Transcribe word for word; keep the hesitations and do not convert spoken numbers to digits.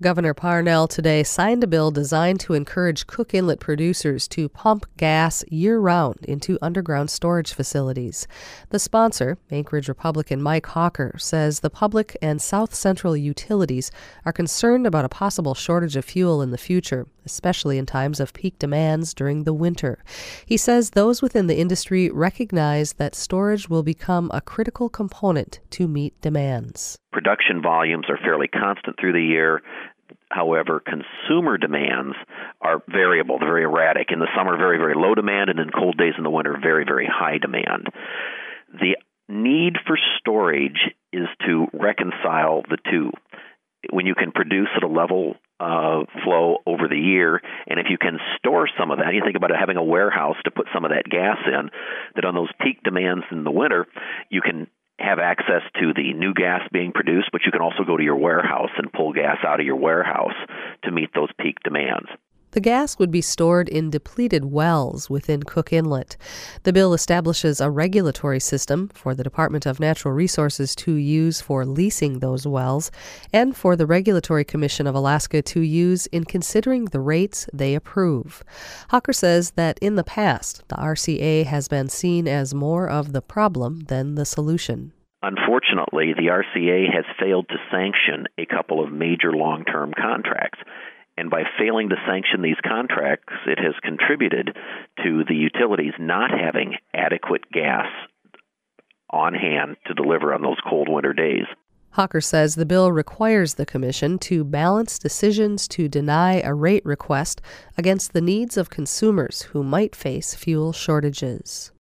Governor Parnell today signed a bill designed to encourage Cook Inlet producers to pump gas year-round into underground storage facilities. The sponsor, Anchorage Republican Mike Hawker, says the public and South Central utilities are concerned about a possible shortage of fuel in the future, especially in times of peak demands during the winter. He says those within the industry recognize that storage will become a critical component to meet demands. Production volumes are fairly constant through the year. However, consumer demands are variable, they're very erratic. In the summer, very, very low demand, and in cold days in the winter, very, very high demand. The need for storage is to reconcile the two. When you can produce at a level uh, flow over the year, and if you can store some of that, you think about it, having a warehouse to put some of that gas in, that on those peak demands in the winter, you can have access to the new gas being produced, but you can also go to your warehouse and pull gas out of your warehouse to meet those peak demands. The gas would be stored in depleted wells within Cook Inlet. The bill establishes a regulatory system for the Department of Natural Resources to use for leasing those wells and for the Regulatory Commission of Alaska to use in considering the rates they approve. Hawker says that in the past, the R C A has been seen as more of the problem than the solution. Unfortunately, the R C A has failed to sanction a couple of major long-term contracts. And by failing to sanction these contracts, it has contributed to the utilities not having adequate gas on hand to deliver on those cold winter days. Hawker says the bill requires the Commission to balance decisions to deny a rate request against the needs of consumers who might face fuel shortages.